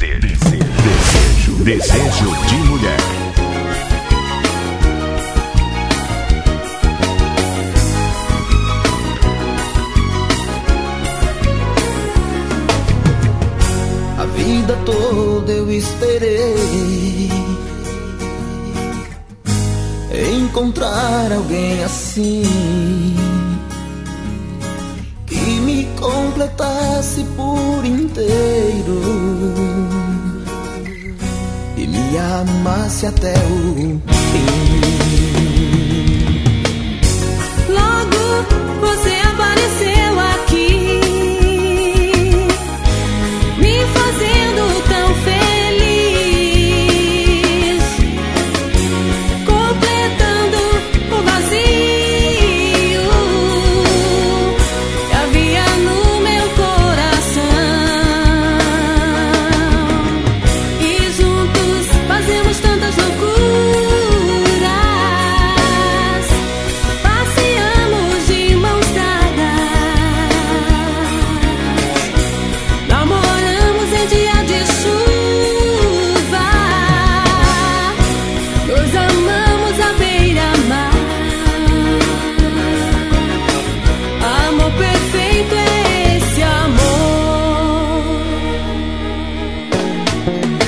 Desejo de mulher. A vida toda eu esperei encontrar alguém assim, que me completasse por inteiro e me amasse até o fim. Logo você apareceu aqui, me fazendo tão feliz, completando o vazio que havia no meu coração. E juntos fazemos tantas loucuras, passeamos de mãos dadas, namoramos em dia de chuva, nos amamos à beira-mar. Amor perfeito é esse amor.